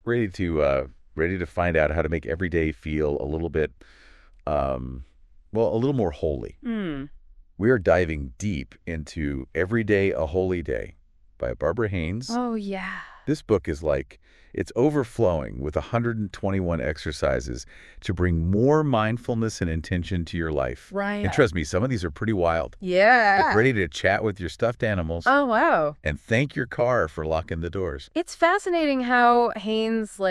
ready to find out how to make every day feel a little bit, well, a little more holy. We are diving deep into Every Day a Holy Day by Barbara Haynes. Oh, yeah. This book is like, it's overflowing with 121 exercises to bring more mindfulness and intention to your life. Right. And trust me, some of these are pretty wild. Yeah. Get ready to chat with your stuffed animals. Oh, wow. And thank your car for locking the doors. It's fascinating how Haynes,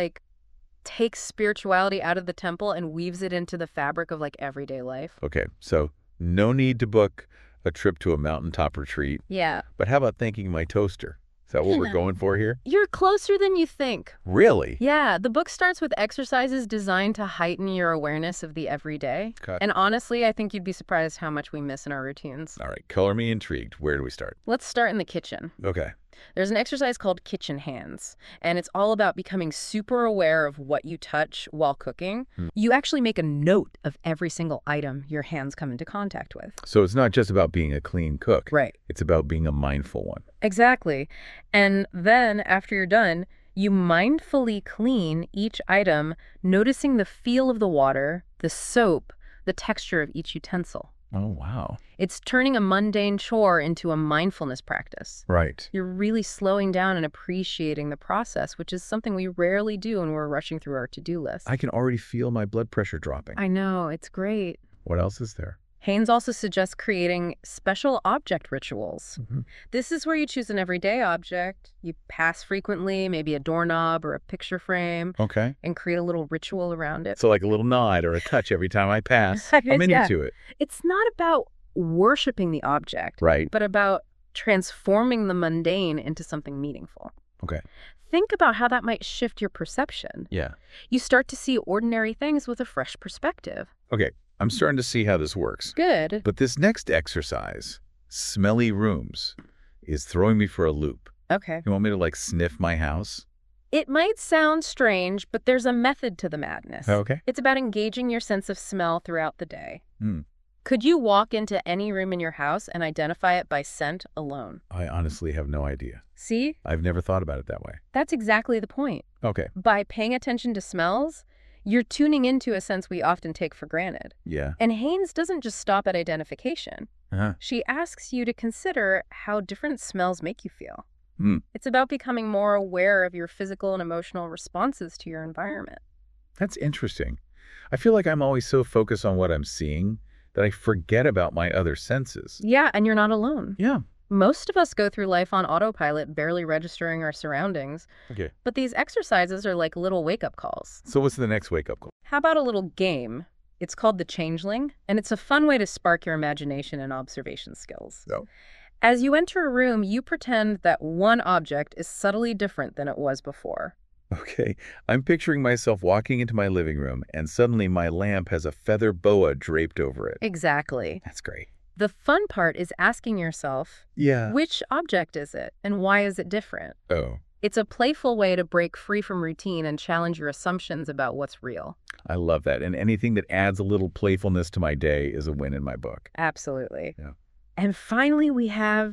takes spirituality out of the temple and weaves it into the fabric of, everyday life. Okay, so no need to book a trip to a mountaintop retreat. Yeah. But how about thanking my toaster? Is that what we're going for here? You're closer than you think. Really? Yeah, the book starts with exercises designed to heighten your awareness of the everyday. Okay. And honestly, I think you'd be surprised how much we miss in our routines. All right, color me intrigued. Where do we start? Let's start in the kitchen. Okay. There's an exercise called Kitchen Hands, and it's all about becoming super aware of what you touch while cooking. You actually make a note of every single item your hands come into contact with. So it's not just about being a clean cook. Right. It's about being a mindful one. Exactly. And then, after you're done, you mindfully clean each item, noticing the feel of the water, the soap, the texture of each utensil. Oh, wow. It's turning a mundane chore into a mindfulness practice. Right. You're really slowing down and appreciating the process, which is something we rarely do when we're rushing through our to-do list. I can already feel my blood pressure dropping. I know, it's great. What else is there? Haynes also suggests creating special object rituals. This is where you choose an everyday object, you pass frequently, maybe a doorknob or a picture frame, Okay. and create a little ritual around it. So like a little nod or a touch every time I pass. I'm Yeah. into it. It's not about worshiping the object, Right. but about transforming the mundane into something meaningful. Okay. Think about how that might shift your perception. Yeah. You start to see ordinary things with a fresh perspective. Okay. I'm starting to see how this works. Good. But this next exercise, smelly rooms, is throwing me for a loop. Okay. You want me to sniff my house? It might sound strange, but there's a method to the madness. Okay. It's about engaging your sense of smell throughout the day. Hmm. Could you walk into any room in your house and identify it by scent alone? I honestly have no idea. See? I've never thought about it that way. That's exactly the point. Okay. By paying attention to smells, you're tuning into a sense we often take for granted. Yeah. And Haynes doesn't just stop at identification. Uh-huh. She asks you to consider how different smells make you feel. Hmm. It's about becoming more aware of your physical and emotional responses to your environment. That's interesting. I feel like I'm always so focused on what I'm seeing that I forget about my other senses. Yeah, and you're not alone. Yeah. Most of us go through life on autopilot, barely registering our surroundings. Okay. But these exercises are like little wake-up calls. So what's the next wake-up call? How about a little game? It's called The Changeling, and it's a fun way to spark your imagination and observation skills. Oh. As you enter a room, you pretend that one object is subtly different than it was before. Okay. I'm picturing myself walking into my living room and suddenly my lamp has a feather boa draped over it. Exactly. That's great. The fun part is asking yourself, Yeah. which object is it, and why is it different? Oh, It's a playful way to break free from routine and challenge your assumptions about what's real. I love that. And anything that adds a little playfulness to my day is a win in my book. Absolutely. Yeah. And finally, we have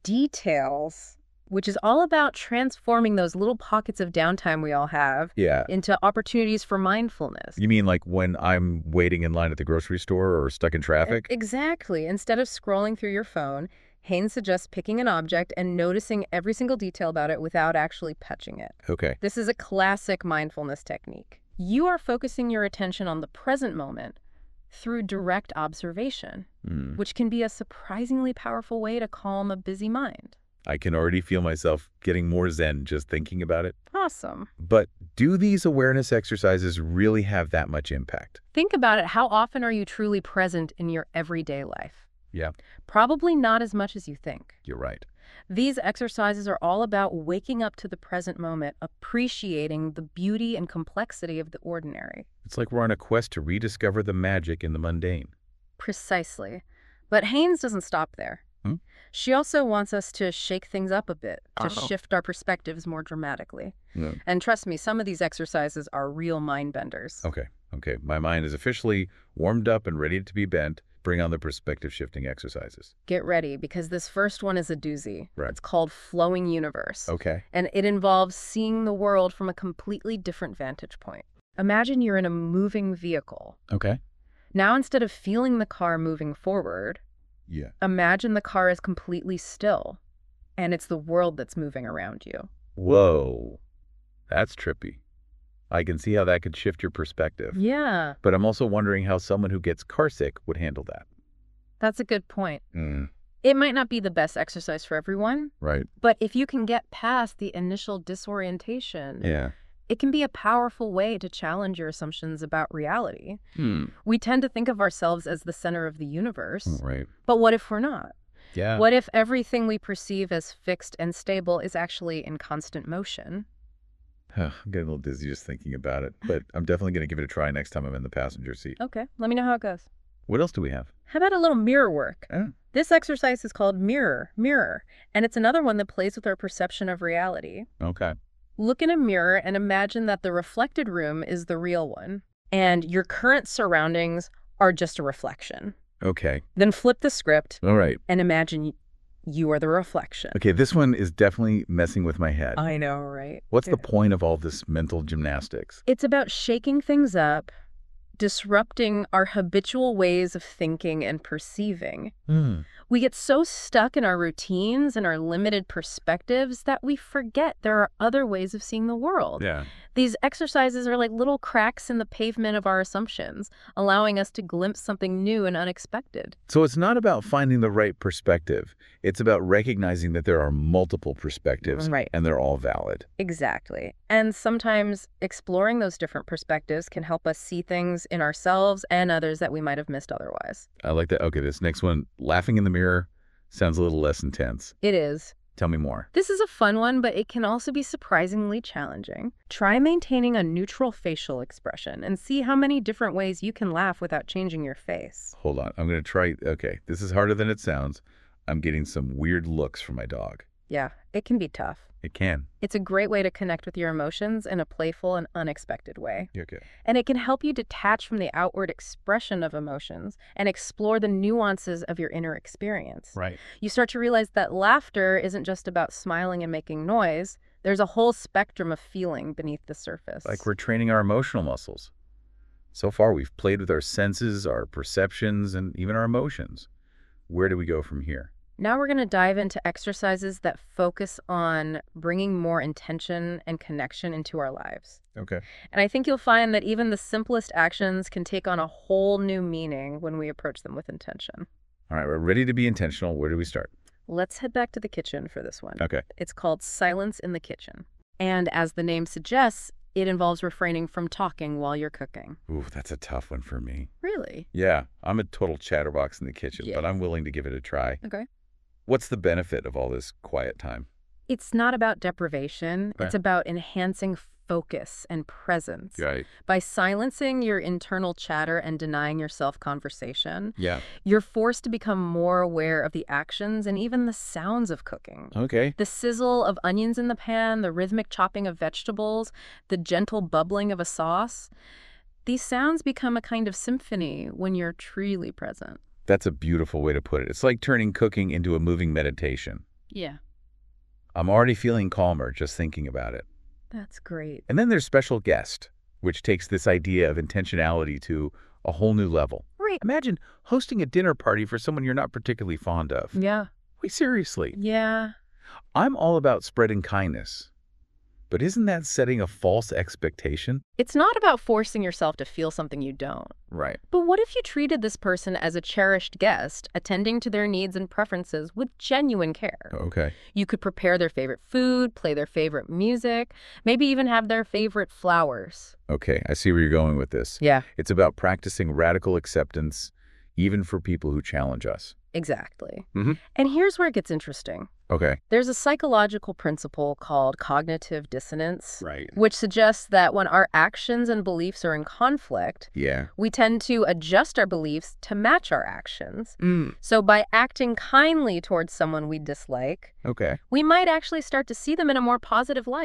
Details, which is all about transforming those little pockets of downtime we all have Yeah. into opportunities for mindfulness. You mean like when I'm waiting in line at the grocery store or stuck in traffic? Exactly. Instead of scrolling through your phone, Haynes suggests picking an object and noticing every single detail about it without actually touching it. Okay. This is a classic mindfulness technique. You are focusing your attention on the present moment through direct observation, which can be a surprisingly powerful way to calm a busy mind. I can already feel myself getting more zen just thinking about it. Awesome. But do these awareness exercises really have that much impact? Think about it. How often are you truly present in your everyday life? Yeah, Probably not as much as you think. you're right. These exercises are all about waking up to the present moment, appreciating the beauty and complexity of the ordinary. It's like we're on a quest to rediscover the magic in the mundane. Precisely. But Haynes doesn't stop there. She also wants us to shake things up a bit, to shift our perspectives more dramatically. Yeah. And trust me, some of these exercises are real mind benders. Okay. My mind is officially warmed up and ready to be bent. bring on the perspective shifting exercises. Get ready, because this first one is a doozy. Right. It's called Flowing Universe. Okay. And it involves seeing the world from a completely different vantage point. Imagine you're in a moving vehicle. Okay. Now, instead of feeling the car moving forward, Yeah. imagine the car is completely still, and it's the world that's moving around you. Whoa. That's trippy. I can see how that could shift your perspective. Yeah, But I'm also wondering how someone who gets carsick would handle that. that's a good point. It might not be the best exercise for everyone, Right. but if you can get past the initial disorientation, Yeah. it can be a powerful way to challenge your assumptions about reality. Hmm. We tend to think of ourselves as the center of the universe, Right. but what if we're not? Yeah. What if everything we perceive as fixed and stable is actually in constant motion? I'm getting a little dizzy just thinking about it, but I'm definitely going to give it a try next time I'm in the passenger seat. Okay, let me know how it goes. What else do we have? How about a little mirror work? Oh. This exercise is called Mirror, and it's another one that plays with our perception of reality. Okay. Look in a mirror and imagine that the reflected room is the real one, and your current surroundings are just a reflection. Okay. Then flip the script All right. and imagine you are the reflection. Okay, this one is definitely messing with my head. I know, right? What's the point of all this mental gymnastics? It's about shaking things up, disrupting our habitual ways of thinking and perceiving. We get so stuck in our routines and our limited perspectives that we forget there are other ways of seeing the world. Yeah. These exercises are like little cracks in the pavement of our assumptions, allowing us to glimpse something new and unexpected. So it's not about finding the right perspective. It's about recognizing that there are multiple perspectives, Right. and they're all valid. Exactly. And sometimes exploring those different perspectives can help us see things in ourselves and others that we might have missed otherwise. I like that. Okay, this next one, laughing in the mirror, sounds a little less intense. It is. Tell me more. This is a fun one, but it can also be surprisingly challenging. Try maintaining a neutral facial expression and see how many different ways you can laugh without changing your face. Hold on. I'm going to try. Okay, this is harder than it sounds. I'm getting some weird looks from my dog. Yeah, it can be tough. It can. It's a great way to connect with your emotions in a playful and unexpected way. Okay. And it can help you detach from the outward expression of emotions and explore the nuances of your inner experience. Right. You start to realize that laughter isn't just about smiling and making noise. There's a whole spectrum of feeling beneath the surface. Like we're training our emotional muscles. So far, we've played with our senses, our perceptions, and even our emotions. Where do we go from here? Now we're going to dive into exercises that focus on bringing more intention and connection into our lives. Okay. And I think you'll find that even the simplest actions can take on a whole new meaning when we approach them with intention. All right, we're ready to be intentional. Where do we start? Let's head back to the kitchen for this one. Okay. It's called Silence in the Kitchen. And as the name suggests, it involves refraining from talking while you're cooking. Ooh, that's a tough one for me. Really? Yeah, I'm a total chatterbox in the kitchen, Yeah. but I'm willing to give it a try. Okay. What's the benefit of all this quiet time? It's not about deprivation. Right. It's about enhancing focus and presence. Right. By silencing your internal chatter and denying yourself conversation, Yeah. you're forced to become more aware of the actions and even the sounds of cooking. Okay. The sizzle of onions in the pan, the rhythmic chopping of vegetables, the gentle bubbling of a sauce. These sounds become a kind of symphony when you're truly present. That's a beautiful way to put it. It's like turning cooking into a moving meditation. Yeah, I'm already feeling calmer just thinking about it. that's great. And then there's special guest, which takes this idea of intentionality to a whole new level. Right. Imagine hosting a dinner party for someone you're not particularly fond of. Yeah. Wait, seriously. Yeah. I'm all about spreading kindness. But isn't that setting a false expectation? It's not about forcing yourself to feel something you don't. Right. But what if you treated this person as a cherished guest, attending to their needs and preferences with genuine care? Okay. You could prepare their favorite food, play their favorite music, maybe even have their favorite flowers. Okay, I see where you're going with this. Yeah, It's about practicing radical acceptance, even for people who challenge us. exactly. Mhm. And here's where it gets interesting. Okay. There's a psychological principle called cognitive dissonance, Right. which suggests that when our actions and beliefs are in conflict, Yeah. we tend to adjust our beliefs to match our actions. So by acting kindly towards someone we dislike, Okay. we might actually start to see them in a more positive light.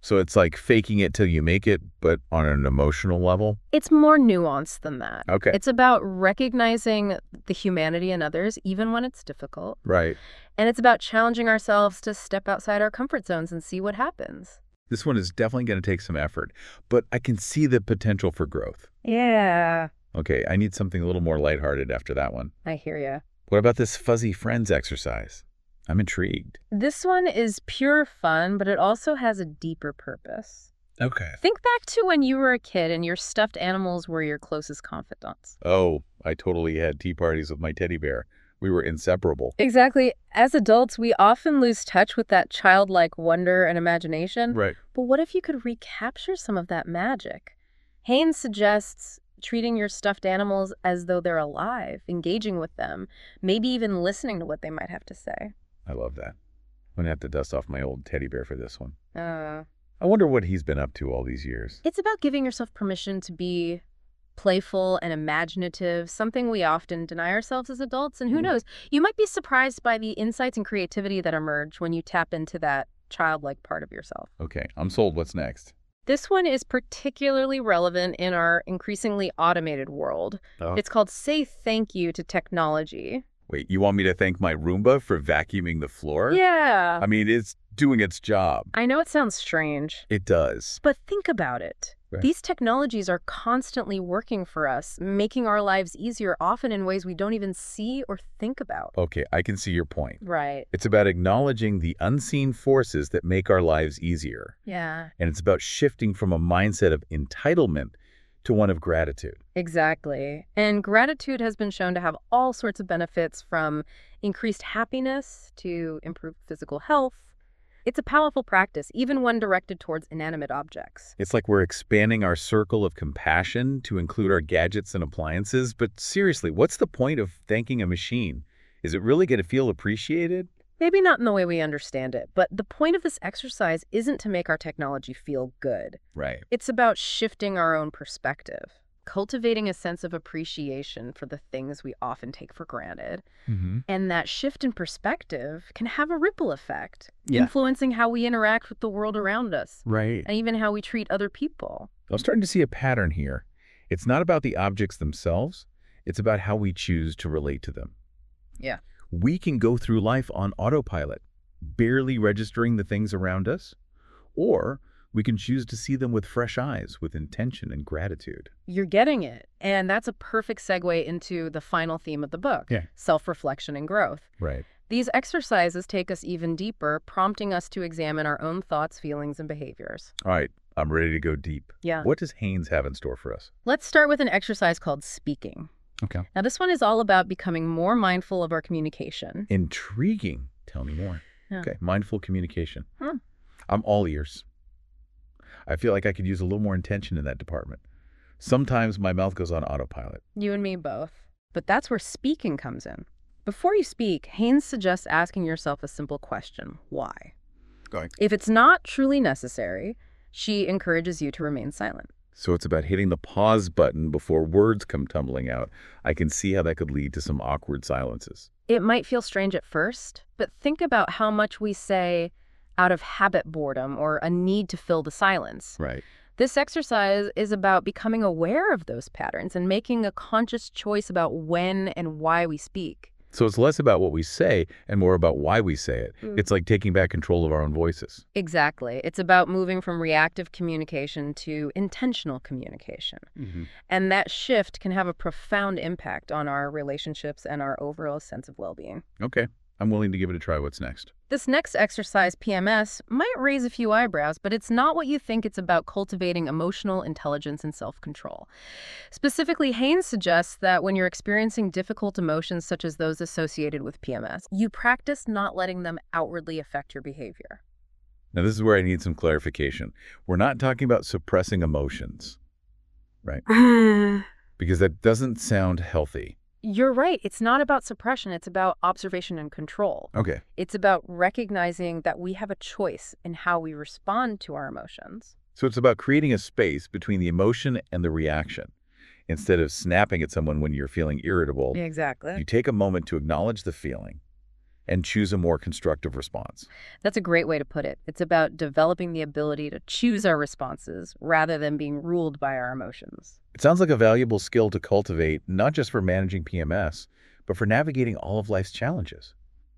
So it's like faking it till you make it, but on an emotional level? It's more nuanced than that. Okay. It's about recognizing the humanity in others, even when it's difficult. Right. And it's about challenging ourselves to step outside our comfort zones and see what happens. This one is definitely going to take some effort, but I can see the potential for growth. Yeah. Okay, I need something a little more lighthearted after that one. I hear ya. What about this fuzzy friends exercise? I'm intrigued. This one is pure fun, but it also has a deeper purpose. Okay. Think back to when you were a kid and your stuffed animals were your closest confidants. Oh, I totally had tea parties with my teddy bear. We were inseparable. Exactly. As adults, we often lose touch with that childlike wonder and imagination. Right. But what if you could recapture some of that magic? Haynes suggests treating your stuffed animals as though they're alive, engaging with them, maybe even listening to what they might have to say. I love that. I'm going to have to dust off my old teddy bear for this one. Uh, I wonder what he's been up to all these years. It's about giving yourself permission to be playful and imaginative, something we often deny ourselves as adults. And who knows, you might be surprised by the insights and creativity that emerge when you tap into that childlike part of yourself. Okay, I'm sold. What's next? This one is particularly relevant in our increasingly automated world. Oh. It's called Say Thank You to Technology. Wait, you want me to thank my Roomba for vacuuming the floor? Yeah. I mean, it's doing its job. I know it sounds strange, It does. but think about it. Right. These technologies are constantly working for us, making our lives easier, often in ways we don't even see or think about. Okay, I can see your point. Right. It's about acknowledging the unseen forces that make our lives easier. Yeah, And it's about shifting from a mindset of entitlement to one of gratitude. exactly. And gratitude has been shown to have all sorts of benefits, from increased happiness to improved physical health. It's a powerful practice, even when directed towards inanimate objects. It's like we're expanding our circle of compassion to include our gadgets and appliances. But seriously, what's the point of thanking a machine? Is it really going to feel appreciated? Maybe not in the way we understand it, but the point of this exercise isn't to make our technology feel good. Right. It's about shifting our own perspective, cultivating a sense of appreciation for the things we often take for granted. Mm-hmm. And that shift in perspective can have a ripple effect, Yeah. influencing how we interact with the world around us, Right. and even how we treat other people. I'm starting to see a pattern here. It's not about the objects themselves. It's about how we choose to relate to them. Yeah. We can go through life on autopilot, barely registering the things around us, or we can choose to see them with fresh eyes, with intention and gratitude. You're getting it. And that's a perfect segue into the final theme of the book, Yeah. self-reflection and growth. Right. These exercises take us even deeper, prompting us to examine our own thoughts, feelings, and behaviors. All right, I'm ready to go deep. Yeah. What does Haynes have in store for us? Let's start with an exercise called speaking. Okay. Now, this one is all about becoming more mindful of our communication. Intriguing. Tell me more. Yeah. Okay, mindful communication. Hmm. I'm all ears. I feel like I could use a little more intention in that department. Sometimes my mouth goes on autopilot. You and me both. But that's where speaking comes in. Before you speak, Haynes suggests asking yourself a simple question: why? Going. If it's not truly necessary, she encourages you to remain silent. So it's about hitting the pause button before words come tumbling out. I can see how that could lead to some awkward silences. It might feel strange at first, but think about how much we say out of habit, boredom, or a need to fill the silence. Right. This exercise is about becoming aware of those patterns and making a conscious choice about when and why we speak. So it's less about what we say and more about why we say it. It's like taking back control of our own voices. Exactly. It's about moving from reactive communication to intentional communication. And that shift can have a profound impact on our relationships and our overall sense of well-being. Okay, I'm willing to give it a try. What's next? This next exercise, PMS, might raise a few eyebrows, but it's not what you think. It's about cultivating emotional intelligence and self-control. Specifically, Haynes suggests that when you're experiencing difficult emotions such as those associated with PMS, you practice not letting them outwardly affect your behavior. Now, this is where I need some clarification. We're not talking about suppressing emotions, right? Because that doesn't sound healthy. You're right. It's not about suppression. It's about observation and control. Okay. It's about recognizing that we have a choice in how we respond to our emotions. So it's about creating a space between the emotion and the reaction. Instead of snapping at someone when you're feeling irritable, Exactly. you take a moment to acknowledge the feeling. and choose a more constructive response. That's a great way to put it. It's about developing the ability to choose our responses rather than being ruled by our emotions. It sounds like a valuable skill to cultivate, not just for managing PMS, but for navigating all of life's challenges.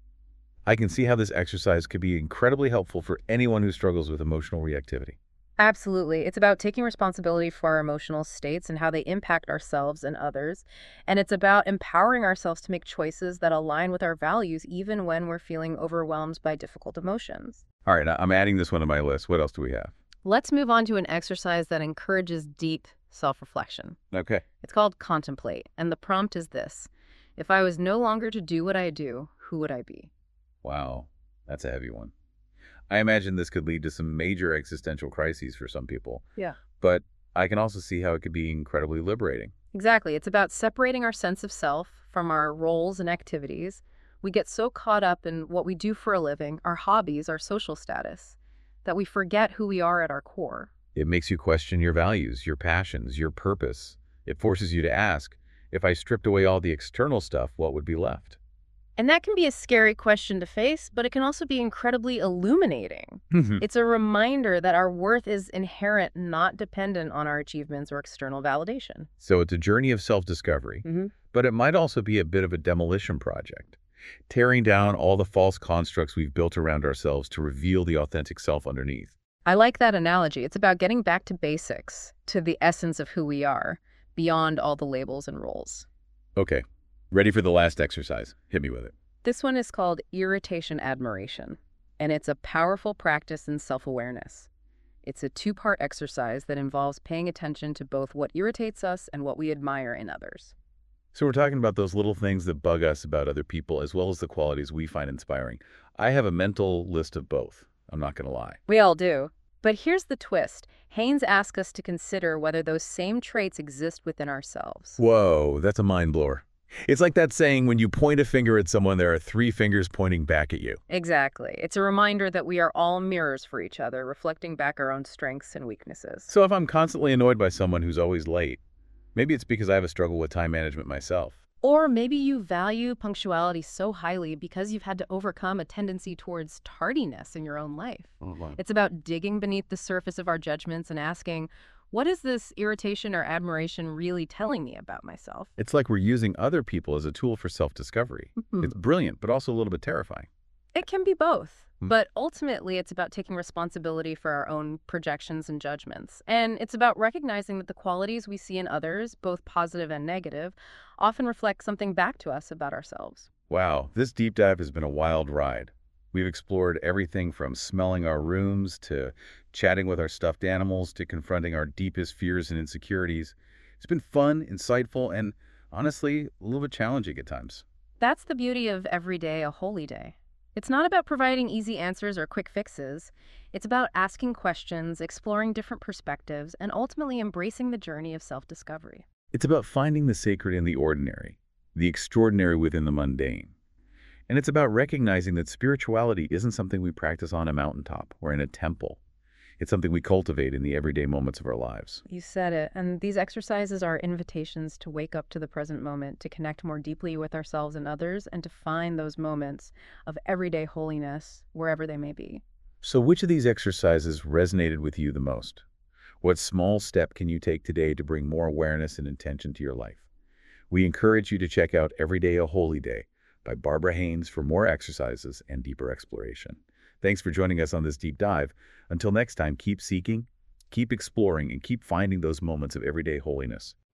I can see how this exercise could be incredibly helpful for anyone who struggles with emotional reactivity. Absolutely. It's about taking responsibility for our emotional states and how they impact ourselves and others. And it's about empowering ourselves to make choices that align with our values, even when we're feeling overwhelmed by difficult emotions. All right, I'm adding this one to my list. What else do we have? Let's move on to an exercise that encourages deep self-reflection. Okay. It's called Contemplate, and the prompt is this: if I was no longer to do what I do, who would I be? Wow, that's a heavy one. I imagine this could lead to some major existential crises for some people, Yeah. but I can also see how it could be incredibly liberating. Exactly. It's about separating our sense of self from our roles and activities. We get so caught up in what we do for a living, our hobbies, our social status, that we forget who we are at our core. It makes you question your values, your passions, your purpose. It forces you to ask, if I stripped away all the external stuff, what would be left? And that can be a scary question to face, but it can also be incredibly illuminating. It's a reminder that our worth is inherent, not dependent on our achievements or external validation. So it's a journey of self-discovery, but it might also be a bit of a demolition project, tearing down all the false constructs we've built around ourselves to reveal the authentic self underneath. I like that analogy. It's about getting back to basics, to the essence of who we are, beyond all the labels and roles. Okay, ready for the last exercise. Hit me with it. This one is called Irritation Admiration, and it's a powerful practice in self-awareness. It's a two-part exercise that involves paying attention to both what irritates us and what we admire in others. So we're talking about those little things that bug us about other people, as well as the qualities we find inspiring. I have a mental list of both. I'm not going to lie. We all do. But here's the twist. Haynes asks us to consider whether those same traits exist within ourselves. Whoa, that's a mind blower. It's like that saying, when you point a finger at someone, there are three fingers pointing back at you. Exactly. It's a reminder that we are all mirrors for each other, reflecting back our own strengths and weaknesses. So if I'm constantly annoyed by someone who's always late, maybe it's because I have a struggle with time management myself. Or maybe you value punctuality so highly because you've had to overcome a tendency towards tardiness in your own life. Oh, wow. It's about digging beneath the surface of our judgments and asking, what is this irritation or admiration really telling me about myself? It's like we're using other people as a tool for self-discovery. It's brilliant, but also a little bit terrifying. It can be both. But ultimately, it's about taking responsibility for our own projections and judgments. And it's about recognizing that the qualities we see in others, both positive and negative, often reflect something back to us about ourselves. Wow, this deep dive has been a wild ride. We've explored everything from smelling our rooms to chatting with our stuffed animals to confronting our deepest fears and insecurities. It's been fun, insightful, and honestly, a little bit challenging at times. That's the beauty of every day, a holy day. It's not about providing easy answers or quick fixes. It's about asking questions, exploring different perspectives, and ultimately embracing the journey of self-discovery. It's about finding the sacred in the ordinary, the extraordinary within the mundane. And it's about recognizing that spirituality isn't something we practice on a mountaintop or in a temple. It's something we cultivate in the everyday moments of our lives. You said it. And these exercises are invitations to wake up to the present moment, to connect more deeply with ourselves and others, and to find those moments of everyday holiness wherever they may be. So which of these exercises resonated with you the most? What small step can you take today to bring more awareness and intention to your life? We encourage you to check out Every Day a Holy Day by Barbara Haynes for more exercises and deeper exploration. Thanks for joining us on this deep dive. Until next time, keep seeking, keep exploring, and keep finding those moments of everyday holiness.